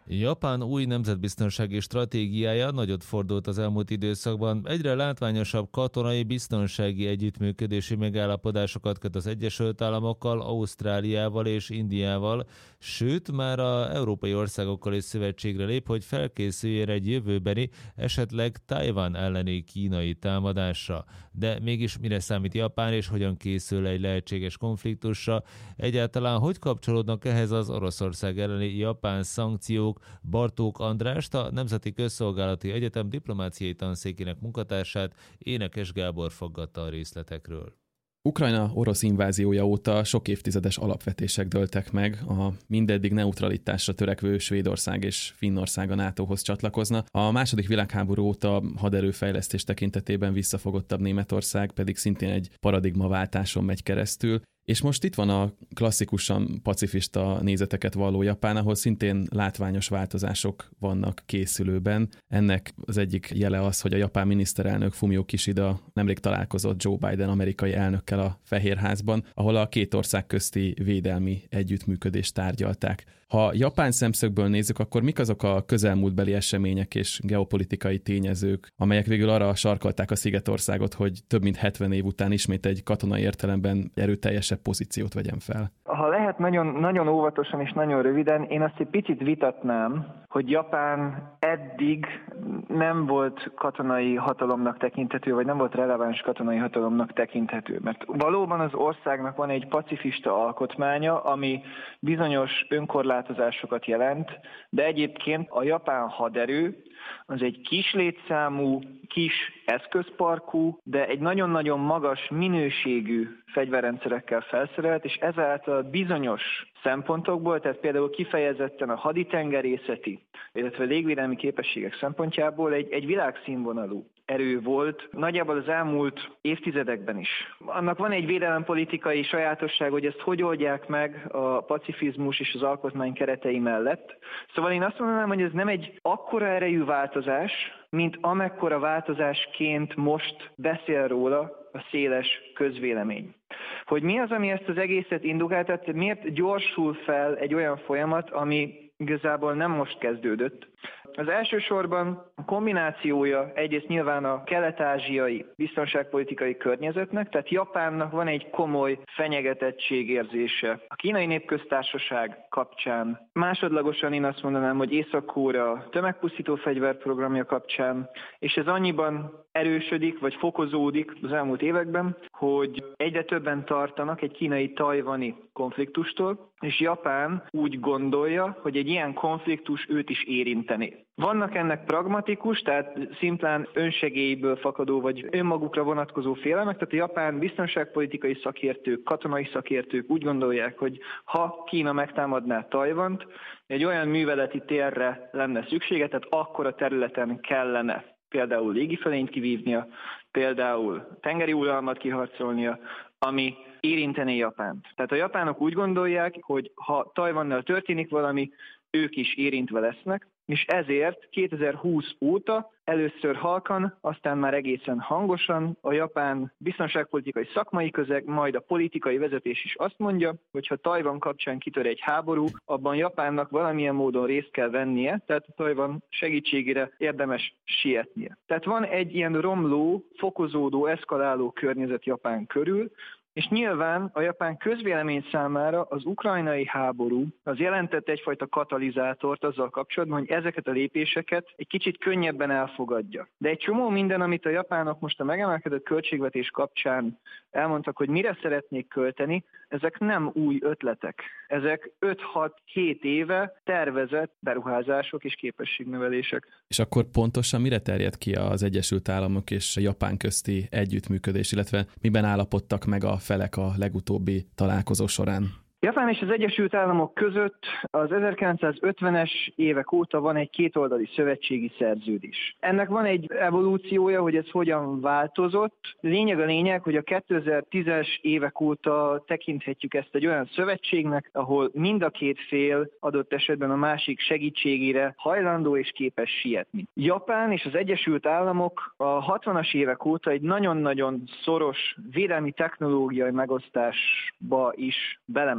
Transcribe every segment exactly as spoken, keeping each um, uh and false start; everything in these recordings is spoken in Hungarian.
Japán új nemzetbiztonsági stratégiája nagyot fordult az elmúlt időszakban. Egyre látványosabb katonai biztonsági együttműködési megállapodásokat köt az Egyesült Államokkal, Ausztráliával és Indiával, sőt már az európai országokkal is szövetségre lép, hogy felkészüljön egy jövőbeni, esetleg Tajvan elleni kínai támadásra. De mégis mire számít Japán, és hogyan készül egy lehetséges konfliktusra? Egyáltalán hogy kapcsolódnak ehhez az Oroszország elleni japán szankciók? Bartók Andrást, a Nemzeti Közszolgálati Egyetem diplomáciai tanszékének munkatársát, Énekes Gábor faggatta a részletekről. Ukrajna orosz inváziója óta sok évtizedes alapvetések dőltek meg, a mindeddig neutralitásra törekvő Svédország és Finnország a nátóhoz csatlakozna. A második világháború óta haderőfejlesztés tekintetében visszafogottabb Németország pedig szintén egy paradigmaváltáson megy keresztül. És most itt van a klasszikusan pacifista nézeteket valló Japán, ahol szintén látványos változások vannak készülőben. Ennek az egyik jele az, hogy a japán miniszterelnök Fumio Kishida nemrég találkozott Joe Biden amerikai elnökkel a Fehérházban, ahol a két ország közti védelmi együttműködést tárgyalták. Ha japán szemszögből nézzük, akkor mik azok a közelmúltbeli események és geopolitikai tényezők, amelyek végül arra sarkalták a szigetországot, hogy több mint hetven év után ismét egy katonai értelemben erőteljesebb pozíciót vegyen fel? Ha lehet nagyon, nagyon óvatosan és nagyon röviden, én azt egy picit vitatnám, hogy Japán eddig nem volt katonai hatalomnak tekinthető, vagy nem volt releváns katonai hatalomnak tekinthető. Mert valóban az országnak van egy pacifista alkotmánya, ami bizonyos önkorlátozásokat jelent, de egyébként a japán haderő az egy kis létszámú, kis eszközparkú, de egy nagyon-nagyon magas minőségű fegyverrendszerekkel felszerelt, és ezáltal bizonyos szempontokból, tehát például kifejezetten a haditengerészeti, illetve légvédelmi képességek szempontjából egy, egy világszínvonalú erő volt, nagyjából az elmúlt évtizedekben is. Annak van egy védelempolitikai sajátosság, hogy ezt hogy oldják meg a pacifizmus és az alkotmány keretei mellett. Szóval én azt mondanám, hogy ez nem egy akkora erejű változás, mint amekkora változásként most beszél róla a széles közvélemény. Hogy mi az, ami ezt az egészet indukál, tehát miért gyorsul fel egy olyan folyamat, ami igazából nem most kezdődött. Az elsősorban a kombinációja egyrészt nyilván a kelet-ázsiai biztonságpolitikai környezetnek, tehát Japánnak van egy komoly fenyegetettségérzése a Kínai Népköztársaság kapcsán. Másodlagosan én azt mondanám, hogy Észak-Korea tömegpusztító fegyverprogramja kapcsán, és ez annyiban erősödik, vagy fokozódik az elmúlt években, hogy egyre többen tartanak egy kínai-tajvani konfliktustól, és Japán úgy gondolja, hogy egy ilyen konfliktus őt is érinteni. Vannak ennek pragmatikus, tehát szimplán önsegélyből fakadó, vagy önmagukra vonatkozó félelmek, tehát a japán biztonságpolitikai szakértők, katonai szakértők úgy gondolják, hogy ha Kína megtámadná Tajvant, egy olyan műveleti térre lenne szüksége, tehát akkor a területen kellene például légifölényt kivívnia, például tengeri uralmat kiharcolnia, ami érintené Japánt. Tehát a japánok úgy gondolják, hogy ha Tajvannal történik valami, ők is érintve lesznek, és ezért kétezer-húsz óta először halkan, aztán már egészen hangosan a japán biztonságpolitikai szakmai közeg, majd a politikai vezetés is azt mondja, hogy ha Tajvan kapcsán kitör egy háború, abban Japánnak valamilyen módon részt kell vennie, tehát a Tajvan segítségére érdemes sietnie. Tehát van egy ilyen romló, fokozódó, eszkaláló környezet Japán körül, és nyilván a japán közvélemény számára az ukrajnai háború az jelentett egyfajta katalizátort azzal kapcsolatban, hogy ezeket a lépéseket egy kicsit könnyebben elfogadja. De egy csomó minden, amit a japánok most a megemelkedett költségvetés kapcsán elmondtak, hogy mire szeretnék költeni, ezek nem új ötletek. Ezek öt-hat-hét éve tervezett beruházások és képességnövelések. És akkor pontosan mire terjed ki az Egyesült Államok és a Japán közti együttműködés, illetve miben állapodtak meg a felek a legutóbbi találkozó során? Japán és az Egyesült Államok között az ezerkilencszázötvenes évek óta van egy kétoldali szövetségi szerződés. Ennek van egy evolúciója, hogy ez hogyan változott. Lényeg a lényeg, hogy a kétezer-tízes évek óta tekinthetjük ezt egy olyan szövetségnek, ahol mind a két fél adott esetben a másik segítségére hajlandó és képes sietni. Japán és az Egyesült Államok a hatvanas évek óta egy nagyon-nagyon szoros védelmi technológiai megosztásba is belement.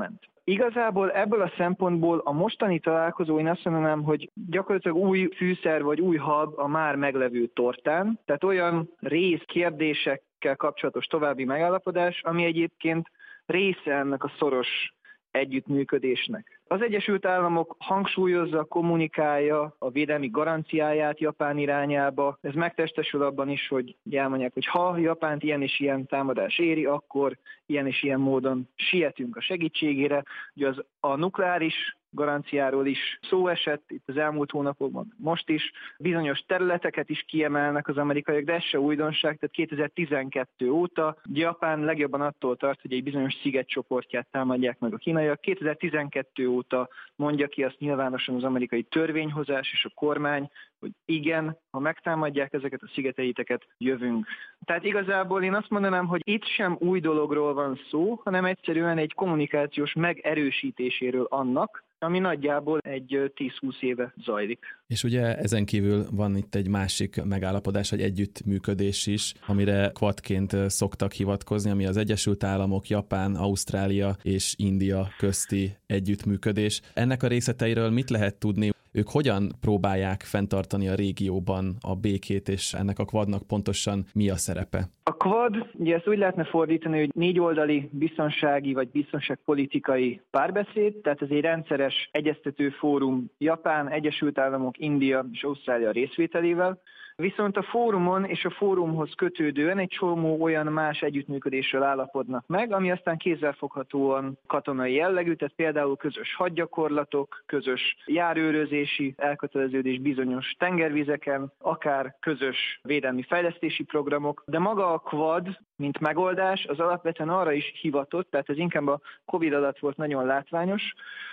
Igazából ebből a szempontból a mostani találkozó, én azt mondanám, hogy gyakorlatilag új fűszer vagy új hab a már meglevő tortán, tehát olyan rész kérdésekkel kapcsolatos további megállapodás, ami egyébként része ennek a szoros együttműködésnek. Az Egyesült Államok hangsúlyozza, kommunikálja a védelmi garanciáját Japán irányába. Ez megtestesül abban is, hogy elmondják, hogy ha Japánt ilyen és ilyen támadás éri, akkor ilyen és ilyen módon sietünk a segítségére. Ugye az a nukleáris garanciáról is szó esett itt az elmúlt hónapokban, most is. Bizonyos területeket is kiemelnek az amerikaiak, de ez se újdonság, tehát kétezer-tizenkettő óta Japán legjobban attól tart, hogy egy bizonyos szigetcsoportját támadják meg a kínaiak. kétezer-tizenkettő óta mondja ki azt nyilvánosan az amerikai törvényhozás és a kormány, hogy igen, ha megtámadják ezeket a szigeteiteket, jövünk. Tehát igazából én azt mondanám, hogy itt sem új dologról van szó, hanem egyszerűen egy kommunikációs megerősítéséről annak, ami nagyjából egy tíz-húsz éve zajlik. És ugye ezen kívül van itt egy másik megállapodás, egy együttműködés is, amire quadként szoktak hivatkozni, ami az Egyesült Államok, Japán, Ausztrália és India közti együttműködés. Ennek a részleteiről mit lehet tudni? Ők hogyan próbálják fenntartani a régióban a békét, és ennek a quadnak pontosan mi a szerepe? A quad, ugye ezt úgy lehetne fordítani, hogy négyoldali biztonsági vagy biztonságpolitikai párbeszéd, tehát ez egy rendszeres egyeztető fórum Japán, Egyesült Államok, India és Ausztrália részvételével. Viszont a fórumon és a fórumhoz kötődően egy csomó olyan más együttműködésről állapodnak meg, ami aztán kézzelfoghatóan katonai jellegű, tehát például közös hadgyakorlatok, közös járőrözési elköteleződés bizonyos tengervizeken, akár közös védelmi fejlesztési programok, de maga a quad, mint megoldás, az alapvetően arra is hivatott, tehát ez inkább a Covid alatt volt nagyon látványos,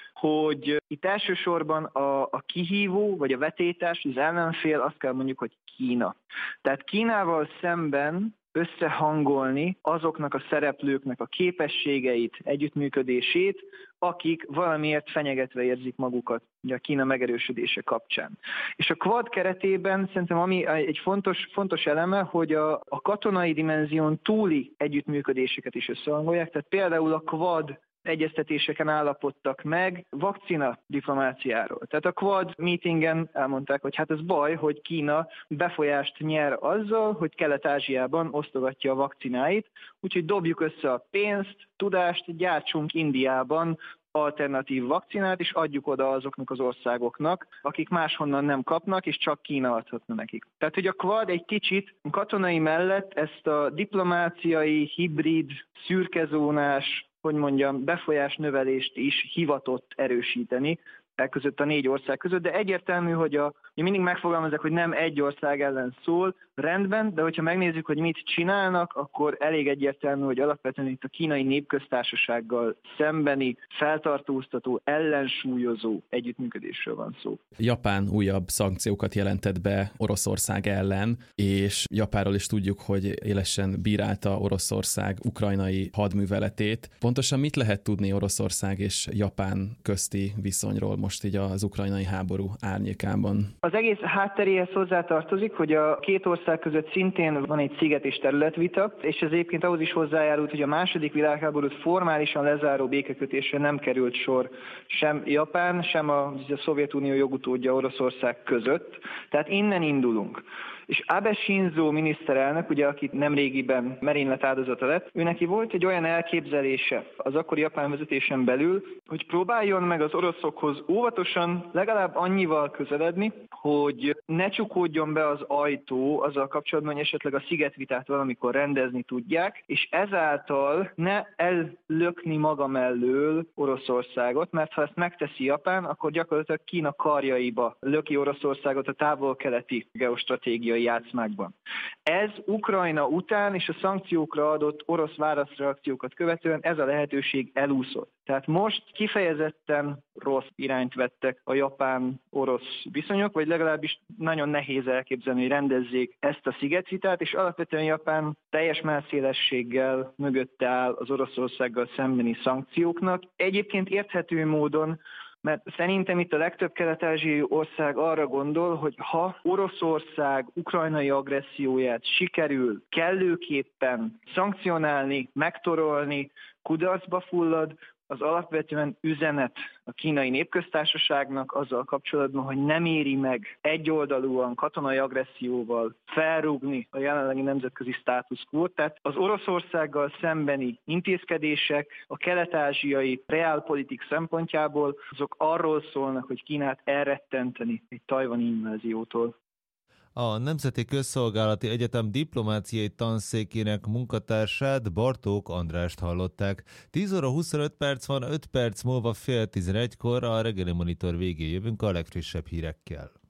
hogy itt elsősorban a, a kihívó, vagy a vetétás, az ellenfél, azt kell mondjuk, hogy Kína. Tehát Kínával szemben összehangolni azoknak a szereplőknek a képességeit, együttműködését, akik valamiért fenyegetve érzik magukat ugye a Kína megerősödése kapcsán. És a quad keretében szerintem ami egy fontos, fontos eleme, hogy a, a katonai dimenzión túli együttműködéseket is összehangolják, tehát például a quad egyeztetéseken állapodtak meg vakcina diplomáciáról. Tehát a quad meetingen elmondták, hogy hát ez baj, hogy Kína befolyást nyer azzal, hogy Kelet-Ázsiában osztogatja a vakcináit, úgyhogy dobjuk össze a pénzt, tudást, gyártsunk Indiában alternatív vakcinát, és adjuk oda azoknak az országoknak, akik máshonnan nem kapnak, és csak Kína adhatna nekik. Tehát, hogy a quad egy kicsit katonai mellett ezt a diplomáciai, hibrid, szürkezónás, hogy mondjam, befolyás növelést is hivatott erősíteni e között a négy ország között, de egyértelmű, hogy a, mindig megfogalmazzák, hogy nem egy ország ellen szól, rendben, de hogyha megnézzük, hogy mit csinálnak, akkor elég egyértelmű, hogy alapvetően itt a kínai népköztársasággal szembeni feltartóztató, ellensúlyozó együttműködésről van szó. Japán újabb szankciókat jelentett be Oroszország ellen, és Japánról is tudjuk, hogy élesen bírálta Oroszország ukrajnai hadműveletét. Pontosan mit lehet tudni Oroszország és Japán közti viszonyról most így az ukrajnai háború árnyékában? Az egész hátteréhez hozzátartozik, hogy a két ország között szintén van egy sziget és területvita, és ez egyébként ahhoz is hozzájárult, hogy a második világháborút formálisan lezáró békekötésre nem került sor sem Japán, sem a, a Szovjetunió jogutódja Oroszország között. Tehát innen indulunk. És Abe Shinzo miniszterelnök, ugye, aki nemrégiben merénylet áldozata lett, ő neki volt egy olyan elképzelése az akkori japán vezetésen belül, hogy próbáljon meg az oroszokhoz óvatosan legalább annyival közeledni, hogy ne csukódjon be az ajtó azzal kapcsolatban, hogy esetleg a szigetvitát valamikor rendezni tudják, és ezáltal ne ellökni maga mellől Oroszországot, mert ha ezt megteszi Japán, akkor gyakorlatilag Kína karjaiba löki Oroszországot a távol-keleti geostratégiai játszmákban. Ez Ukrajna után és a szankciókra adott orosz válaszreakciókat követően ez a lehetőség elúszott. Tehát most kifejezetten rossz irányt vettek a japán-orosz viszonyok, vagy legalábbis nagyon nehéz elképzelni, hogy rendezzék ezt a szigetvitát, és alapvetően Japán teljes mellszélességgel mögötte áll az Oroszországgal szembeni szankcióknak. Egyébként érthető módon, mert szerintem itt a legtöbb kelet-ázsiai ország arra gondol, hogy ha Oroszország ukrajnai agresszióját sikerül kellőképpen szankcionálni, megtorolni, kudarcba fullad, az alapvetően üzenet a Kínai Népköztársaságnak azzal kapcsolatban, hogy nem éri meg egyoldalúan katonai agresszióval felrúgni a jelenlegi nemzetközi status quo-t. Tehát az Oroszországgal szembeni intézkedések a kelet-ázsiai realpolitik szempontjából azok arról szólnak, hogy Kínát elrettenteni egy tajvani inváziótól. A Nemzeti Közszolgálati Egyetem diplomáciai tanszékének munkatársát, Bartók Andrást hallották. tíz óra huszonöt perc van, öt perc múlva fél tizenegykor a reggeli monitor végén jövünk a legfrissebb hírekkel.